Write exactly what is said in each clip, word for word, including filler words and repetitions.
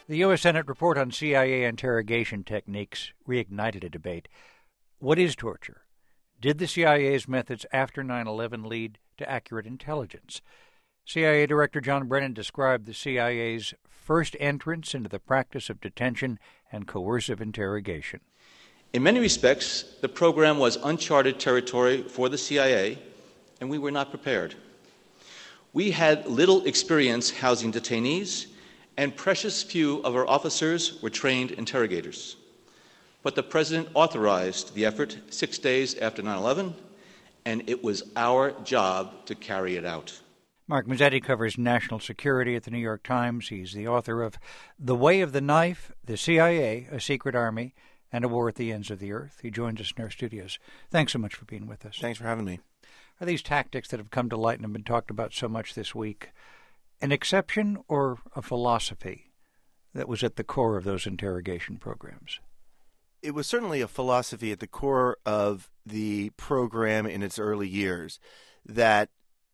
The U S. Senate report on C I A interrogation techniques reignited a debate. What is torture? Did the C I A's methods after nine eleven lead to accurate intelligence? C I A Director John Brennan described the C I A's first entrance into the practice of detention and coercive interrogation. In many respects, the program was uncharted territory for the C I A, and we were not prepared. We had little experience housing detainees, and precious few of our officers were trained interrogators. But the President authorized the effort six days after nine eleven, and it was our job to carry it out. Mark Mazzetti covers national security at the New York Times. He's the author of The Way of the Knife, The C I A, A Secret Army, and A War at the Ends of the Earth. He joins us in our studios. Thanks so much for being with us. Thanks for having me. Are these tactics that have come to light and have been talked about so much this week an exception or a philosophy that was at the core of those interrogation programs? It was certainly a philosophy at the core of the program in its early years, that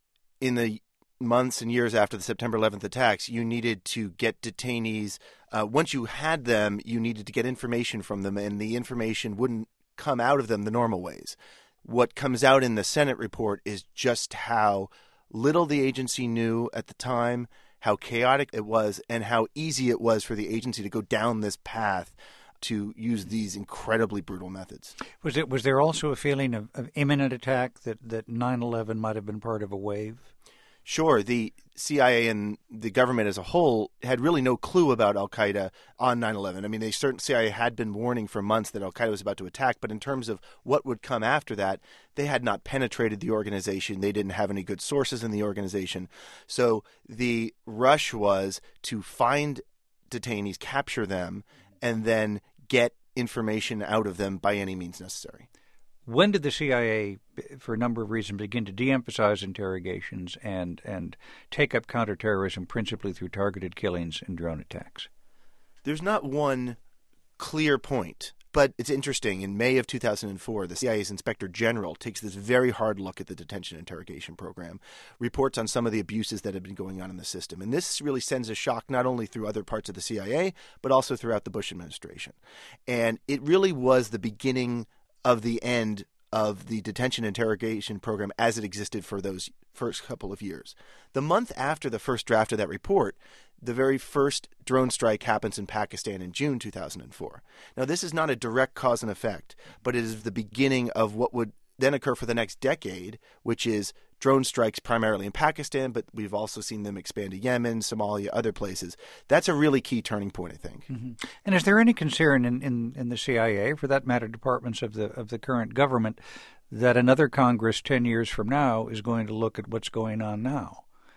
in the months and years after the September eleventh attacks, you needed to get detainees. Uh, once you had them, you needed to get information from them, and the information wouldn't come out of them the normal ways. What comes out in the Senate report is just how little the agency knew at the time, how chaotic it was, and how easy it was for the agency to go down this path to use these incredibly brutal methods. Was it? Was there also a feeling of, of imminent attack, that, that nine eleven might have been part of a wave? Sure. The C I A and the government as a whole had really no clue about al-Qaeda on nine eleven. I mean, they certain C I A had been warning for months that al-Qaeda was about to attack, but in terms of what would come after that, they had not penetrated the organization. They didn't have any good sources in the organization. So the rush was to find detainees, capture them, and then get information out of them by any means necessary. When did the C I A, for a number of reasons, begin to de-emphasize interrogations and, and take up counterterrorism principally through targeted killings and drone attacks? There's not one clear point, but it's interesting. In May of two thousand four, the C I A's Inspector General takes this very hard look at the detention interrogation program, reports on some of the abuses that have been going on in the system. And this really sends a shock not only through other parts of the C I A, but also throughout the Bush administration. And it really was the beginning of the end of the detention interrogation program as it existed for those first couple of years. The month after the first draft of that report, the very first drone strike happens in Pakistan in June two thousand four. Now, this is not a direct cause and effect, but it is the beginning of what would then occur for the next decade, which is drone strikes primarily in Pakistan, but we've also seen them expand to Yemen, Somalia, other places. That's a really key turning point, I think. Mm-hmm. And is there any concern in, in, in the C I A, for that matter, departments of the of the current government, that another Congress ten years from now is going to look at what's going on now?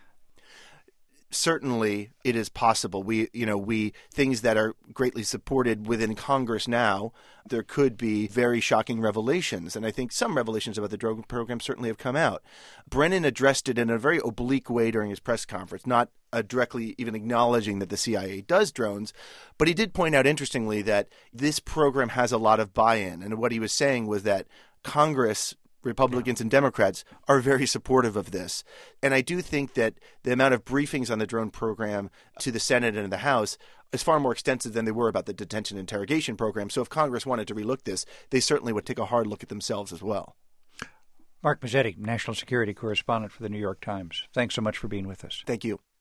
Certainly, it is possible. We, you know, we things that are greatly supported within Congress now, there could be very shocking revelations. And I think some revelations about the drone program certainly have come out. Brennan addressed it in a very oblique way during his press conference, not uh, directly even acknowledging that the C I A does drones. But he did point out, interestingly, that this program has a lot of buy-in. And what he was saying was that Congress, Republicans and Democrats, are very supportive of this. And I do think that the amount of briefings on the drone program to the Senate and the House is far more extensive than they were about the detention interrogation program. So if Congress wanted to relook this, they certainly would take a hard look at themselves as well. Mark Mazzetti, national security correspondent for the New York Times. Thanks so much for being with us. Thank you.